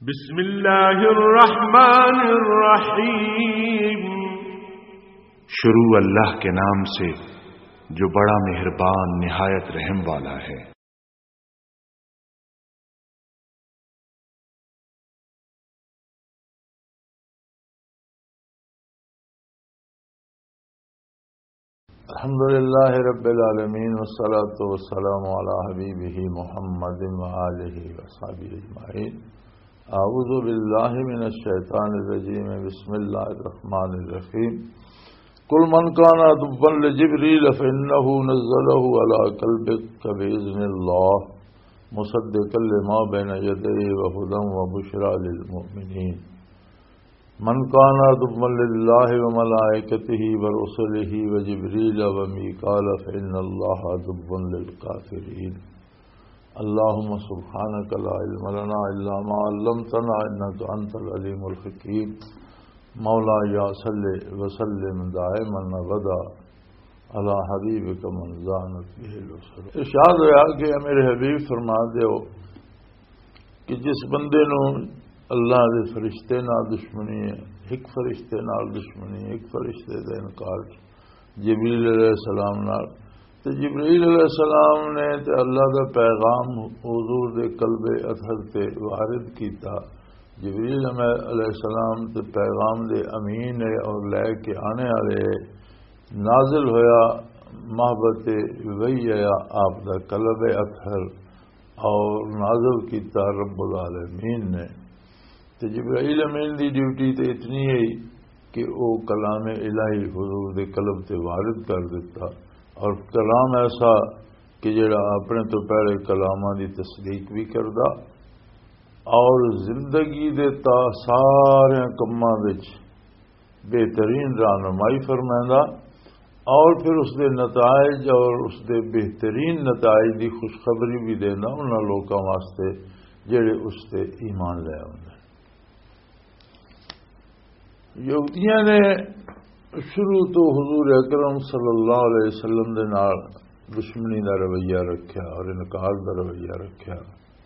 بسم اللہ الرحمن الرحیم۔ شروع اللہ کے نام سے جو بڑا مہربان نہایت رحم والا ہے۔ الحمدللہ رب العالمین والصلاة والسلام علی حبیبہ محمد وآلہ وصحبہ اجمعین۔ اعوذ باللہ من الشیطان الرجیم، بسم اللہ الرحمن الرحیم۔ قل من کان عدوا لجبریل فإنہ نزلہ علی قلبک بإذن اللہ مصدقا لما بین یدیہ وہدی وبشریٰ للمؤمنین۔ من کان عدوا للہ وملائکتہ ورسلہ وجبریل ومیکال فإن اللہ عدو للکافرین۔ اللہم سبحانک لا علم لنا الا ما علمتنا انک انت العلیم الحکیم۔ مولا یا صلی وسلم دائما ابدا علی حبیبک من زانت بہ الرسل۔ ارشاد ہوا کہ میرے حبیب فرما دیو کہ جس بندے نو اللہ دے فرشتے نال دشمنی ہے، ایک فرشتے نال دشمنی، ایک فرشتے دا انکار جبریل علیہ السلام نال، تو جبریل علیہ السلام نے تے اللہ دا پیغام حضور دے قلب اطہر تے وارد کیتا۔ جبریل علیہ السلام تے پیغام دے امین ہے اور لے کے آنے والے نازل ہویا محبت وہی ہے آپ دا قلب اطہر اور نازل کیتا رب العالمین نے۔ تو جبرائیل امین دی ڈیوٹی تے اتنی ہے کہ وہ کلام الہی حضور دے قلب تے وارد کر دیتا، اور کلام ایسا کہ جڑا اپنے تو پہلے کلاماں دی تصدیق بھی کردا اور زندگی دے تا سارے کماں وچ بہترین رہنمائی فرمائندا، اور پھر اس دے نتائج اور اس دے بہترین نتائج دی خوشخبری بھی دینا انہاں لوکاں واسطے جڑے اس تے ایمان لے آندے۔ یہودیاں نے شروع تو حضور اکرم صلی اللہ علیہ وسلم دے نال دشمنی دا رویہ رکھیا اور انکار دا رویہ رکھیا،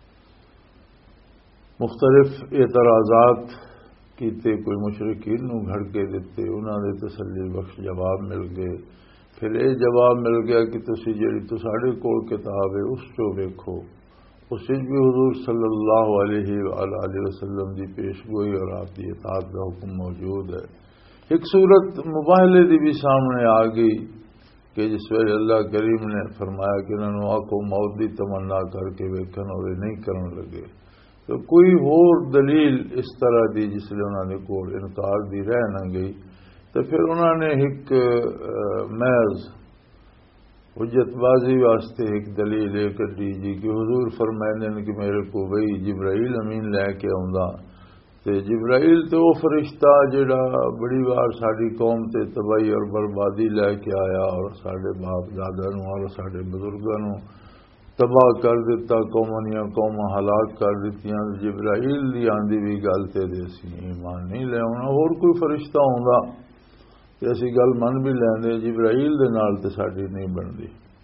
مختلف اعتراضات کیتے، کوئی مشرکین نو گھڑ کے دیتے، انہاں دے تسلی بخش جواب مل گئے۔ پھر یہ جواب مل گیا کہ تسی جڑی تساڈے کول کتاب ہے اس چو ویکھو، اس بھی حضور صلی اللہ علیہ وآلہ وسلم دی پیشگوئی اور آپ کی اطاعت کا حکم موجود ہے۔ ایک صورت مباہلے دی بھی سامنے آ گئی کہ جس ویلے اللہ کریم نے فرمایا کہ انہوں نے آنکھوں موت دی تمنا کر کے ویکھن اور نہیں کرن لگے، تو کوئی اور دلیل اس طرح دی جس لئے انہوں نے کول انکار دی رہ نہ گئی، تو پھر انہوں نے ایک محض حجت بازی واسطے ایک دلیل لے کر دی جی کہ حضور فرمائیں کہ میرے کو وہی جبرائیل امین لے کے آؤں، تے جبرائیل تو وہ فرشتہ جڑا بڑی بار ساری قوم تے تباہی اور بربادی لے کے آیا اور سارے باپ دادا نو اور سارے بزرگاں نو تباہ کر دیتا، قوماں قوماں ہلاک کر دیتیاں۔ جبرائیل دی آندی بھی گل تے دے سی ایمان نہیں لے آنا، اور کوئی فرشتہ ہوندا کہ اسی گل من بھی لیندے، جبرائیل دے نال تے ساڈی نہیں بندی۔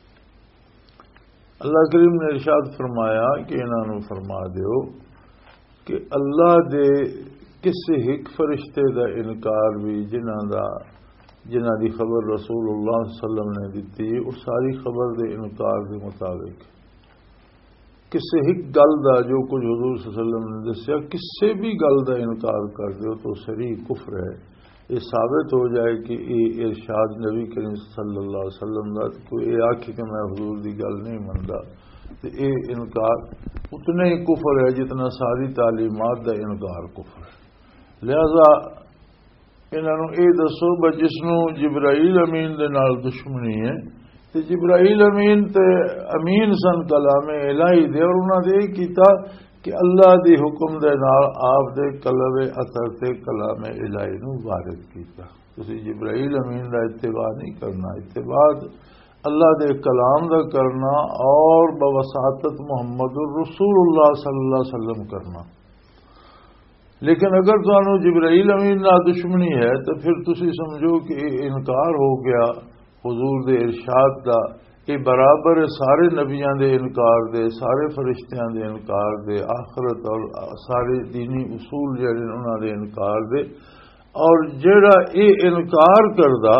اللہ کریم نے ارشاد فرمایا کہ انہاں نو فرما دیو کہ اللہ دے کسی ایک فرشتے دا انکار بھی جنہاں دی خبر رسول اللہ صلی اللہ علیہ وسلم نے دیتی، اس ساری خبر دے انکار کے مطابق کسی ایک گل دا جو کچھ حضور صلی اللہ علیہ وسلم نے دسیا، کسی بھی گل دا انکار کر دیو تو صریح کفر ہے۔ یہ ثابت ہو جائے کہ یہ ارشاد نبی کریم صلی اللہ علیہ وسلم دا، کوئی یہ آکھے کہ میں حضور دی گل نہیں مندا، تو یہ انکار اتنا ہی کفر ہے جتنا ساری تعلیمات دا انکار کفر ہے۔ لہذا انہوں نے یہ دسو جس نو جبرائیل امین دے نال دشمنی ہے، تو جبرائیل امین تے امین سن کلام الہی دے، اور انہوں نے یہ کیتا کہ اللہ دی حکم دے نال آپ دے قلب اثر تے کلام الہی نو وارد کیتا۔ تسی جبرائیل امین دا اتباع نہیں کرنا، اتباع اللہ دے کلام دا کرنا اور بواسطت محمد الرسول اللہ صلی اللہ علیہ وسلم کرنا۔ لیکن اگر تانوں جبرائیل امین نال دشمنی ہے تو پھر تسی سمجھو کہ انکار ہو گیا حضور دے ارشاد دا، یہ برابر سارے نبیاں دے انکار دے، سارے فرشتیاں دے انکار دے، آخرت اور سارے دینی اصول جڑے انہاں دے انکار دے۔ اور جڑا یہ انکار کردا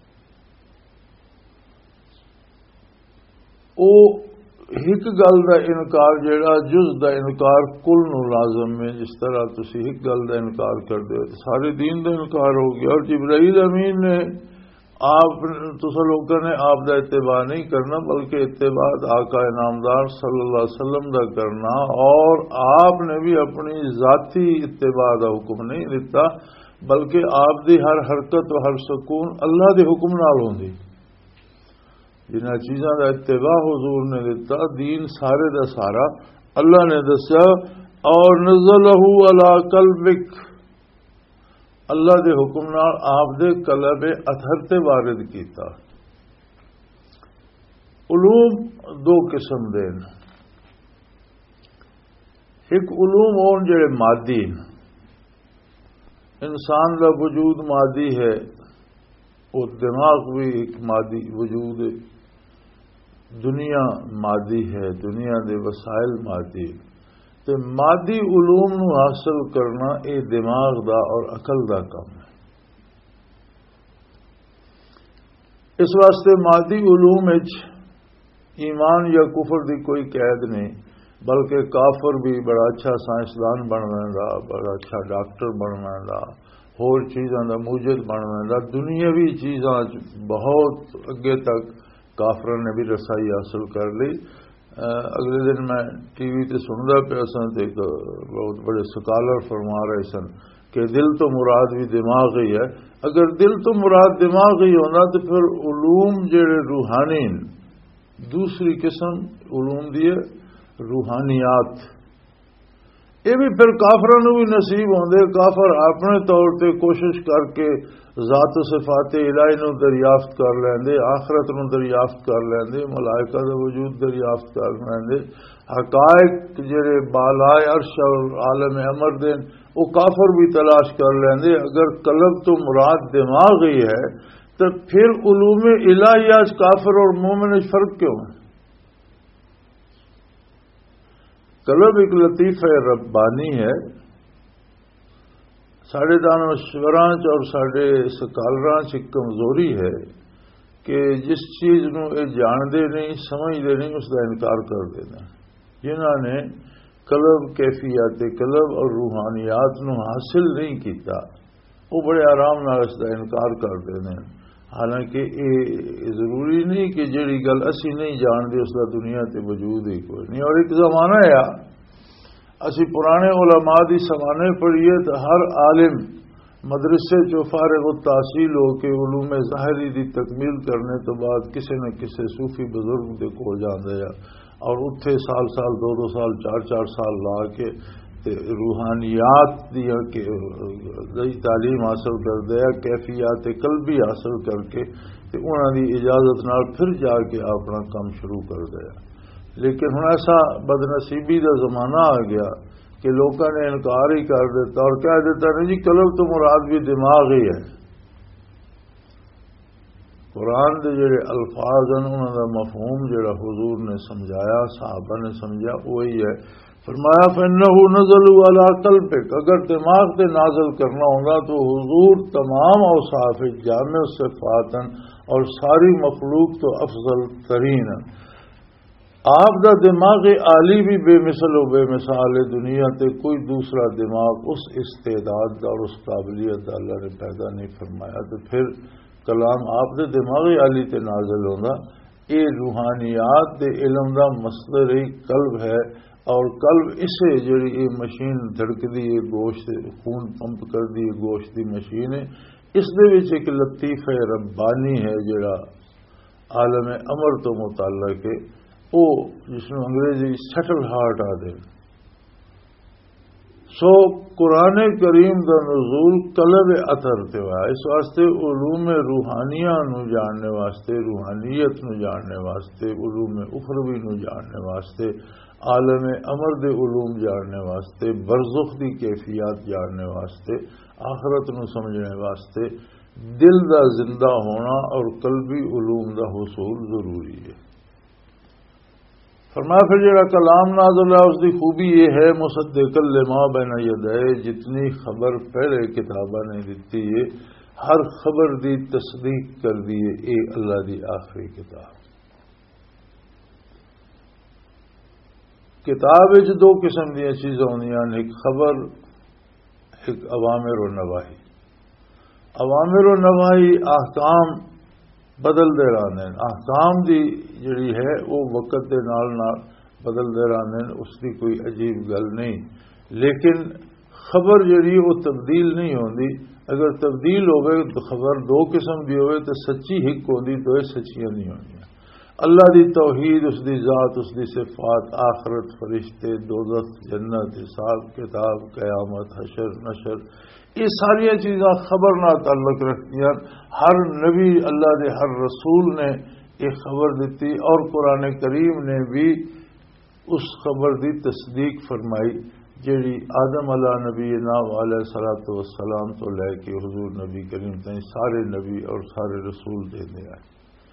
او ایک گل دا انکار جڑا جز دا انکار کل نو لازم ہے، جس طرح تسی ایک گل دا انکار کر دے تو سارے دین دا انکار ہو گیا۔ اور جبرائیل امین نے آپ لوگوں نے آپ دا اتباع نہیں کرنا بلکہ اتباع آقا انعامدار صلی اللہ علیہ وسلم دا کرنا، اور آپ نے بھی اپنی ذاتی اتباع دا حکم نہیں دیتا بلکہ آپ دی ہر حرکت و ہر سکون اللہ دے حکم نال ہوندی۔ جنہاں چیزاں دا اتباع حضور نے دیتا، دین سارے دا سارا اللہ نے دسیا۔ اور نزلہ علی قلبک، اللہ دے حکم نال آپ دے قلب اطہر تے وارد کیتا۔ علوم دو قسم دے، ایک علوم ہون جڑے مادی، انسان دا وجود مادی ہے، وہ دماغ بھی ایک مادی وجود ہے، دنیا مادی ہے، دنیا دے وسائل مادی، تو مادی علوم نو حاصل کرنا اے دماغ دا اور عقل دا کام ہے۔ اس واسطے مادی علوم وچ ایمان یا کفر دی کوئی قید نہیں، بلکہ کافر بھی بڑا اچھا سائنسدان بن ویندا، بڑا اچھا ڈاکٹر بن ویندا، ہور چیزاں دا موجد بن ویندا، دنیاوی چیزاں بہت اگے تک کافروں نے بھی رسائی حاصل کر لی۔ اگلے دن میں ٹی وی تے سندا پیا سن تے ایک بہت بڑے سکالر فرما رہے سن کہ دل تو مراد بھی دماغ ہی ہے۔ اگر دل تو مراد دماغ ہی ہونا تو پھر علوم جڑے روحانی دوسری قسم علوم دی روحانیات، یہ بھی پھر کافروں بھی نصیب ہوندے۔ کافر اپنے طور تے کوشش کر کے ذات و صفات الہی نو دریافت کر لیندے، آخرت نو دریافت کر لیندے، ملائکہ دا وجود دریافت کر لیندے، حقائق جڑے بالائے عرش اور عالم امر دے وہ کافر بھی تلاش کر لیندے۔ اگر قلب تو مراد دماغ ہی ہے تو پھر علوم الہیات کافر اور مومن فرق کیوں ہے؟ قلب ایک لطیفہ ربانی ہے۔ ساڑھے دانشوراں اور ساڑھے سکالراں چ کمزوری ہے کہ جس چیز نو اے جاندے نہیں سمجھدے نہیں اس کا انکار کر دینا۔ جنہاں نے قلب کیفیات قلب اور روحانیات نو حاصل نہیں کیتا وہ بڑے آرام نال اس کا انکار کر دینے، حالانکہ یہ ضروری نہیں کہ جڑی گل اسی نہیں جانتے اس کا دنیا تے وجود ہی کوئی نہیں۔ اور ایک زمانہ ہے اسی پرانے علماء دی زمانے پڑھیے تو ہر عالم مدرسے جو فارغ التحصیل ہو کے علوم ظاہری دی تکمیل کرنے تو بعد کسی نہ کسی صوفی بزرگ دے کول جاندے ہیں اور اتھے سال دو سال چار سال لا کے روحانیات دی تعلیم حاصل کر دیا، کیفیات قلبی حاصل کر کے انہوں دی اجازت نال پھر جا کے اپنا کام شروع کر دیا۔ لیکن ہن ایسا بدنصیبی دا زمانہ آ گیا کہ لوگوں نے انکار ہی کر دیتا اور کہہ دیتا نہیں جی قلب تو مراد بھی دماغ ہی ہے۔ قرآن دے جڑے الفاظ ہیں انہوں دا مفہوم جڑا حضور نے سمجھایا صحابہ نے سمجھا وہی ہے۔ فرمایا فَإِنَّهُ نَزَلُ عَلَىٰ قَلْبِكَ، اگر دماغ تے نازل کرنا ہوگا تو حضور تمام اوصاف جامع صفاتن اور ساری مخلوق تو افضل ترین، آپ دا دماغ عالی بھی بے مثل و بے مثال ہے، دنیا تے کوئی دوسرا دماغ اس استعداد دا اور اس قابلیت دا اللہ نے پیدا نہیں فرمایا۔ تو پھر کلام آپ دے دماغ عالی تے نازل ہوگا، یہ روحانیات دے علم دا مصدر ہی قلب ہے، اور قلب اسے جڑی یہ مشین دھڑک دی ہے گوشت خون پمپ کر دی گوشت دی مشین ہے، اس دے وچ ایک لطیفہ ربانی ہے جڑا عالم امر تو متعلق ہے، وہ جس میں انگریزی سیٹل ہارٹ آدھے۔ سو قرآن کریم دا نزول قلب اثر تے ہوا، اس واسطے علوم روحانیہ نو جاننے واسطے، روحانیت نو جاننے واسطے، علوم اخروی نو جاننے واسطے، عالم امر دے علوم جاننے واسطے، برزخ دی کیفیات جاننے واسطے، آخرت نو سمجھنے واسطے دل دا زندہ ہونا اور قلبی علوم دا حصول ضروری ہے۔ فرمایا پھر جڑا کلام نازل ہے اس کی خوبی یہ ہے مصدق لما بین یدیہ، جتنی خبر پہلے کتاباں نے دیتی ہے ہر خبر دی تصدیق کر دیے اے اللہ دی آخری کتاب۔ کتاب وچ دو قسم دیا چیزاں ہوندیاں، ایک خبر، ایک اوامر و نواہی۔ اوامر و نواہی احکام بدلتے رہتے ہیں، احکام دی جڑی ہے وہ وقت دے نال نال بدلتے رہتے ہیں، اس کی کوئی عجیب گل نہیں، لیکن خبر جڑی وہ تبدیل نہیں ہوندی۔ اگر تبدیل ہوئے تو خبر دو قسم دی ہوئے تو سچی ہک ہوندی، تو یہ سچیاں نہیں ہوندیاں۔ اللہ دی توحید، اس دی ذات، اس دی صفات، آخرت، فرشتے، دوزخ، جنت، حساب کتاب، قیامت، حشر نشر، یہ ساری چیزاں خبر نہ تعلق رکھتی ہیں۔ ہر نبی، اللہ دے ہر رسول نے یہ خبر دیتی، اور قرآن کریم نے بھی اس خبر دی تصدیق فرمائی جیڑی آدم علیہ نبینا علیہ الصلوۃ والسلام تو لے کے حضور نبی کریم تک سارے نبی اور سارے رسول دینے آئے۔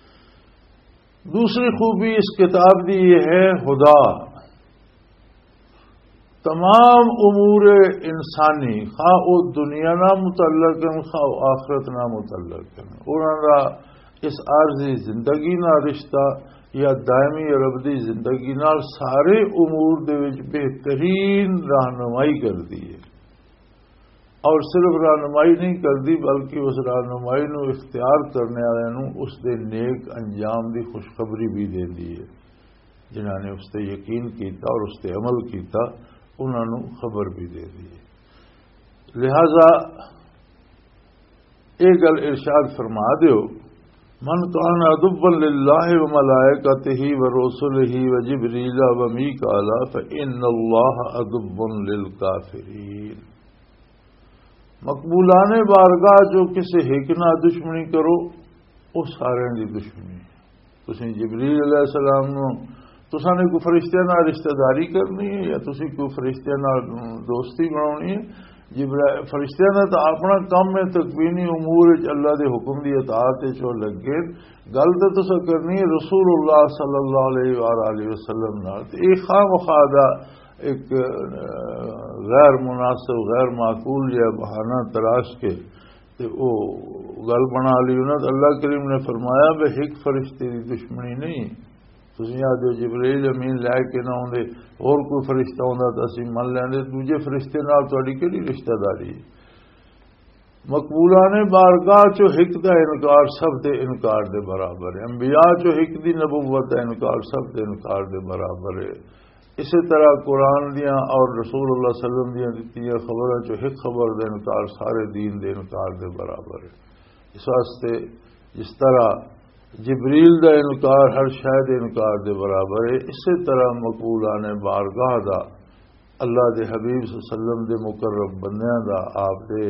دوسری خوبی اس کتاب دی یہ ہے ہدا، تمام امور انسانی، خواہ وہ دنیا نہ متعلق ہیں خواہ وہ آخرت نہ متعلق ہیں، انہوں کا اس عارضی زندگی نہ رشتہ یا دائمی اور ابدی زندگی نال سارے امور دے وچ بہترین رہنمائی کر دی ہے، اور صرف رہنمائی نہیں کرتی بلکہ اس رہنمائی نو اختیار کرنے والے نو اس دے نیک انجام دی خوشخبری بھی دے دی ہے۔ جنہاں نے اس تے یقین کیتا اور اس تے عمل کیتا انہوں نے خبر بھی دے دی ہے۔ لہذا ایک گل ارشاد فرما دیو، من کان عدوا للہ وملائکتہ ورسلہ وجبریل ومیکائیل فإن اللہ عدو للکافرین۔ مقبولان بارگاہ جو کسی ایک نہ دشمنی کرو وہ سارے دی دشمنی ہے۔ تسی جبریل علیہ السلام نو تساں نے کوئی فرشتے نال رشتہ داری کرنی ہے یا تسی کوئی فرشتے نال دوستی بنانی ہے؟ فرشتے نے تو اپنا کام میں تکوینی امور اللہ دے حکم دی اطاعت چو لگے، گل تو تساں کرنی ہے رسول اللہ صلی اللہ علیہ وآلہ وسلم نال۔ ایک خواہ مخواہ ایک غیر مناسب غیر معقول یا بہانہ تراش کے وہ گل بنا لی انہوں نے۔ اللہ کریم نے فرمایا بے ایک فرشتے کی دشمنی نہیں، تسی آدھو جبریل امین لے کے نہ ہوندے اور کوئی فرشتہ ہوندا تو اسی من لیندے، دوجے فرشتے نال تہاڈی کیڑی رشتہ داری ہے؟ مقبولان بارگاہ چو حق دا انکار سب دے انکار دے برابر ہے، انبیاء چو حق دی نبوت دا انکار سب دے انکار دے برابر ہے۔ اسی طرح قرآن دیاں اور رسول اللہ صلی اللہ علیہ وسلم دیاں دتیاں خبراں چو ایک خبر دے انکار سارے دین دے انکار دے برابر ہے۔ اس واسطے جس طرح جبریل دا انکار ہر شے دے انکار دے برابر ہے، اسی طرح مقبولان بارگاہ دا اللہ دے حبیب صلی اللہ علیہ وسلم دے مقرب بندیاں دا، آپ دے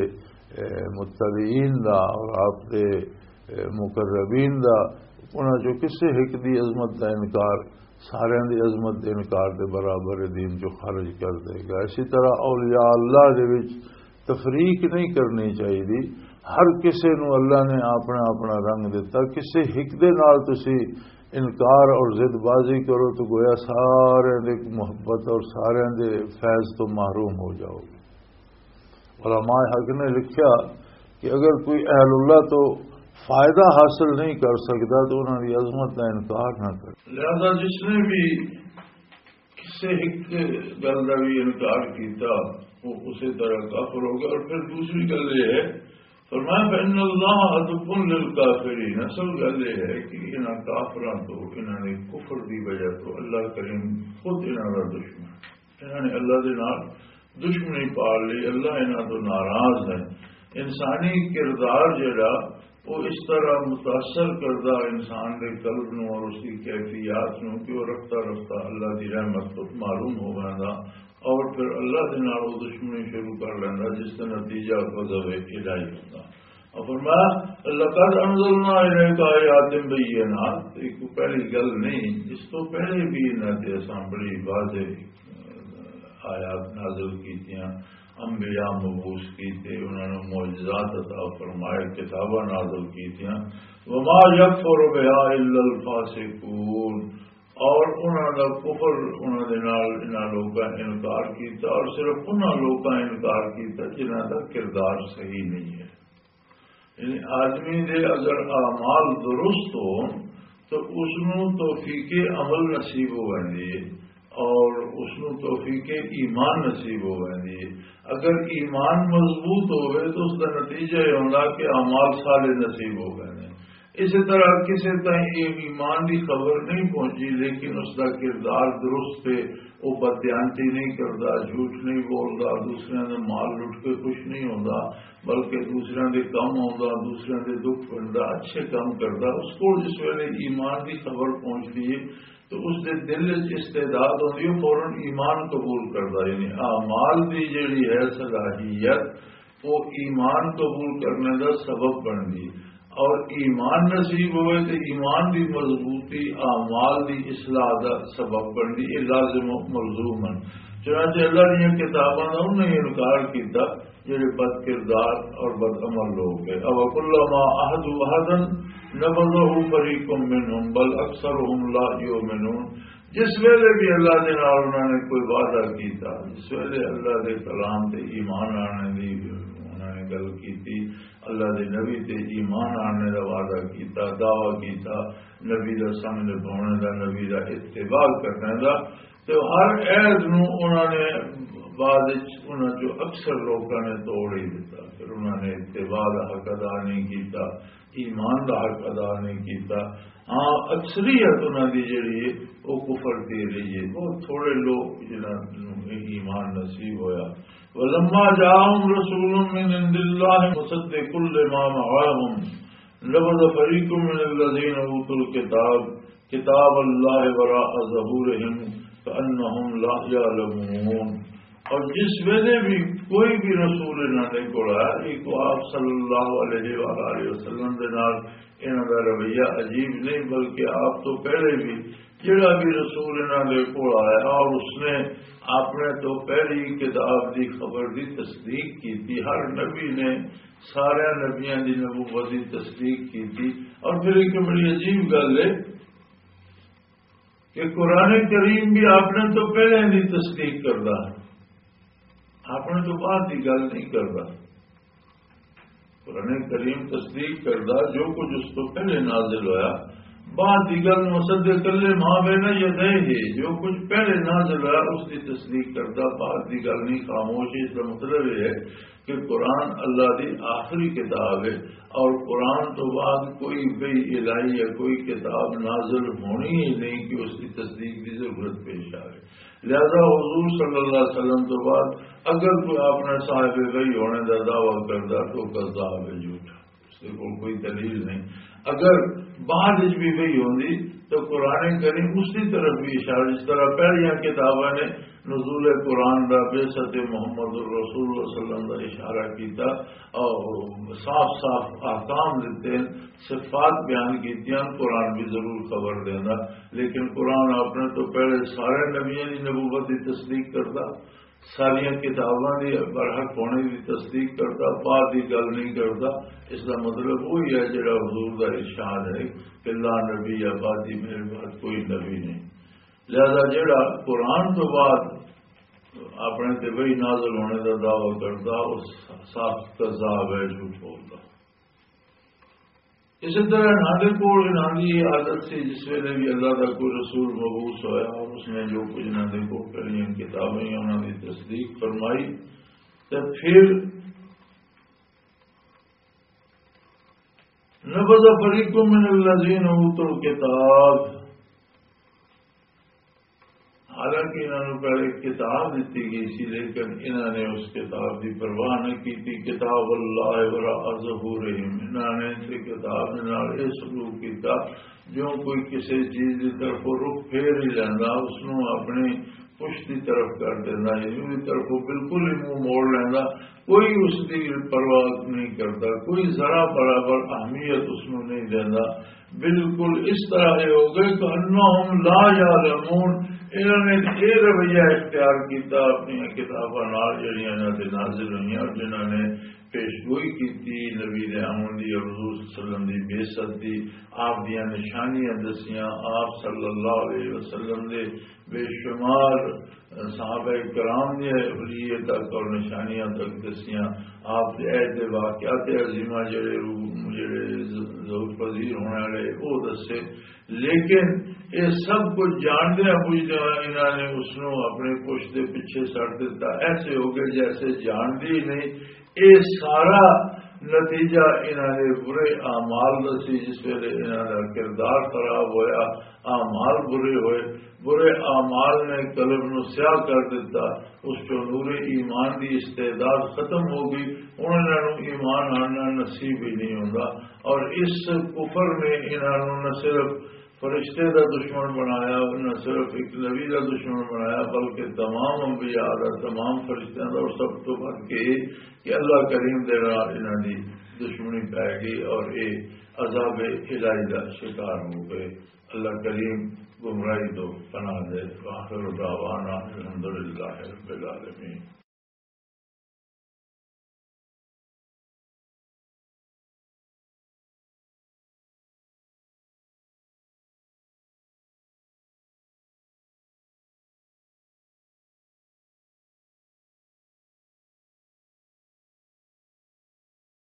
متبعین دا اور آپ دے مقربین دا، انہاں جو کسی ایک دی عظمت دا انکار سارے دی عظمت دے انکار دے برابر دین جو خارج کر دے گا۔ اسی طرح اولیاء اللہ دے وچ تفریق نہیں کرنی چاہیے، ہر کسی نو اللہ نے اپنا اپنا رنگ دیتا، کسی ایک دے نال تسی انکار اور ضد بازی کرو تو گویا سارے دے محبت اور سارے دے فیض تو محروم ہو جاؤ گے۔ علماء حق نے لکھا کہ اگر کوئی اہل اللہ تو فائدہ حاصل نہیں کر سکتا تو انہوں نے عظمت کا انکار نہ کر۔ لہذا جس نے بھی کسی ایک گل کا بھی انکار کیتا وہ اسی طرح کافر ہوگا۔ اور پھر دوسری گل یہ ہے فرمایا فإن اللہ عدو للکافرین، اصل گل یہ ہے کہ انہاں کافراں تو انہاں نے کفر دی وجہ تو اللہ کریم خود انہاں دا دشمن، انہاں نے اللہ دے نال دشمنی پال لی، اللہ انہاں تو ناراض ہے۔ انسانی کردار جڑا وہ اس طرح متاثر کردہ انسان کے قلب نو اور اس کی کیفیات نو کہ وہ رفتہ رفتہ اللہ کی رحمت تو معلوم ہو گا اور پھر اللہ کے نال وہ دشمنی شروع کر لینا جس کا نتیجہ غضب الہی ہوتا۔ اور فرمایا لقد انزلنا الیک آیات بینات، ایک پہلی گل نہیں، اس تو پہلے بھی انہاں تے اساں بڑی واضح آیات نازل کیتیاں، انبیاء مبعوث کیتے، انہوں نے معجزات عطا فرمائے، کتاباں نازل کیتیاں۔ وما یکفر بہا الا الفاسقون، اور انہوں نے کفر انہوں نے انہاں لوگوں انکار کیتا، اور صرف انہاں لوگوں انکار کیتا جنہاں دا کردار صحیح نہیں ہے. یعنی آدمی دے اگر اعمال درست ہو تو اس نو توفیق عمل نصیب ہو ویندی ہے اور اس نو توفیق ایمان نصیب ہو ویندی ہے. اگر ایمان مضبوط ہوئے تو اس کا نتیجہ یہ ہوگا کہ اعمال صالح نصیب ہو گئے. اسی طرح کسی تائیں ایمان کی خبر نہیں پہنچی لیکن اس کا کردار درست ہے، وہ بدیانتی نہیں کرتا، جھوٹ نہیں بولتا، دوسرے نے مال لٹ کے خوش نہیں ہوتا بلکہ دوسرے کے کم ہوتا، دوسرے کے دکھ بنتا، اچھے کام کرتا. اس کو جس ویلے ایمان کی خبر پہنچتی ہے تو اس کے دل استعداد ہوتی ہے فوراً ایمان قبول کرتا. یعنی اعمال کی جیڑی ہے صلاحیت وہ ایمان قبول کرنے کا سبب بنتی، اور ایمان نصیب ہوئے تو ایمان کی مضبوطی اعمال کی اصلاح کا سبب بنتی. یہ لازم و ملزوم ہے. چنانچہ اللہ نے یہ کتابوں کا انہوں نے انکار کیا جڑے بد کردار اور بد عمل لوگ ہیں. او کلما عہدوا عہدا نبذه فریق منهم بل اکثرهم لا یؤمنون. جس ویلے بھی اللہ کے نال انہوں نے کوئی وعدہ کیتا، جس ویلے اللہ کے کلام تے ایمان آنے دی انہوں نے گل کی، اللہ دے نبی تے ایمان آنے کا وعدہ کیتا، دعویٰ کیتا نبی دا سنگ نبھانے دا، نبی دا اتباع کرنے دا، تو ہر عہد نو انہوں نے بعد انہوں جو اکثر لوگوں نے توڑ ہی دیتا. پھر انہوں نے اتباع دا حق ادا نہیں کیتا، ایمان دا حق ادا نہیں کیتا. ہاں اکثریت انہوں کی جڑی ہے وہ کفر دے رہی ہے، بہت تھوڑے لوگ جنہوں ایمان نصیب ہویا. ولما جاءهم رسول من عند الله مصدق لما معهم نبذ فريق من الذين اوتوا الكتاب كتاب الله وراء ظهورهم كأنهم لا يعلمون. اور جس ویلے بھی کوئی بھی رسول انہوں نے کولا ایک آپ صلی اللہ علیہ وآلہ وسلم کے نال انہوں کا رویہ عجیب نہیں بلکہ آپ تو پہلے بھی جڑا بھی رسول انہوں نے کول آیا اور اس نے اپنے تو پہلی کتاب دی خبر دی تصدیق کی تھی. ہر نبی نے سارے نبیاں دی نبوت دی تصدیق کی تھی. اور پھر ایک بڑی عجیب گل ہے کہ قرآن کریم بھی آپ نے تو پہلے دی تصدیق کرتا، آپ نے تو بعد کی گل نہیں کرتا. قرآن کریم تصدیق کرتا جو کچھ اس کو پہلے نازل ہوا، بعد دیگر مصدق ماں بہنا یہ ہے جو کچھ پہلے نازل ہوا اس کی تصدیق کرتا، بعد دیگر نہیں خاموشی. اس کا مطلب یہ ہے کہ قرآن اللہ کی آخری کتاب ہے اور قرآن تو بعد کوئی بئی الہی یا کوئی کتاب نازل ہونی ہی نہیں کہ اس کی تصدیق کی ضرورت پیش آئے. لہذا حضور صلی اللہ علیہ وسلم تو بعد اگر کوئی اپنے صاحب وحی ہونے کا دعویٰ کرتا تو کذاب ہے، جھوٹا، اس کے کوئی دلیل نہیں. اگر بعد بھی وحی ہوندی تو قرآن کریم اس کی طرف بھی اشارہ، جس طرح پہلیاں کتابوں نے نزول قرآن کا بعثت محمد الرسول صلی اللہ علیہ وسلم کا اشارہ کیتا اور صاف صاف احکام دیتے ہیں، صفات بیان کیتیاں، قرآن بھی ضرور خبر دینا. لیکن قرآن آپ نے تو پہلے سارے نبیوں کی نبوت کی تصدیق کرتا، ساریا کتاباں کی برحق ہونے کی تصدیق کرتا، بعد کی گل نہیں کرتا. اس کا مطلب وہی ہے جڑا حضور کا ارشاد ہے کہ لا نبی یا بعدی میرے بعد کوئی نبی نہیں. لہذا جڑا قرآن تو بعد اپنے تے وہی نازل ہونے کا دعویٰ کرتا اس صاف کذاب ہے، جھوٹ بولتا. اسی طرح نادے کو نادی عادت سے جس ویلے بھی اللہ کا کوئی رسول مبعوث ہوا اور اس نے جو کچھ نادے کو پہلی کتابیں انہوں نے تصدیق فرمائی تو پھر نبذ فریق من الذین اوتوا الکتاب، حالانکہ انہوں نے پہلے کتاب دیتی گئی سی لیکن انہوں نے اس کتاب کی پرواہ نہیں کی تھی. کتاب اللہ وراء ظہورہم، انہوں نے اس کتاب نے سلوک کیتا جو کوئی کسی چیز کی طرف رخ پھیر ہی لینا اس کو اپنی پشت کی طرف کر دینا، یعنی طرف بالکل ہی منہ موڑ لینا، کوئی اس کی پرواہ نہیں کرتا، کوئی ذرا برابر اہمیت اس کو نہیں دینا. بالکل اس طرح یہ ہو گئے کہ انہم لا یعلمون، انہوں نے یہ رویہ اختیار کیتا اپنی کتاباں جہاں انہوں نے نازل ہوئی اور جنہوں نے پیشگوئی کی نبی نے امن دی اور حضور صلی اللہ علیہ وسلم دی بعثت دی آپ دیاں نشانیاں دسیاں آپ صلی اللہ علیہ وسلم دے بے شمار صحابہ کرام نے حلیے تک اور نشانیاں تک دسیاں آپ دے ایسے واقعات عظیمہ جڑے ضرور پذیر ہونے والے وہ دسے لیکن یہ سب کچھ جاندے پوچھتے انہوں نے اس کو اپنے پشت کے پیچھے سٹ دیتا ایسے ہو گئے جیسے جانتے ہی نہیں یہ سارا نتیجہ انہوں نے برے اعمال دسی جس ویلے انہوں کا کردار خراب ہویا اعمال برے ہوئے برے اعمال نے قلب نو سیاہ کر دیتا اس کو نور ایمان کی استعداد ختم ہو گئی انہوں نے ایمان آنا نصیب ہی نہیں ہوتا اور اس کفر نے انہوں نے نہ صرف فرشتے کا دشمن بنایا نہ صرف ایک نبی کا دشمن بنایا بلکہ تمام انبیاء کا تمام فرشتوں کا اور سب تو بڑھ کے کہ اللہ کریم دے انہوں کی دشمنی پی گئی اور یہ عذاب الہی کا شکار ہو گئے اللہ کریم گمراہی تو پناہ دے آخر دعوانا الحمدللہ رب العالمین.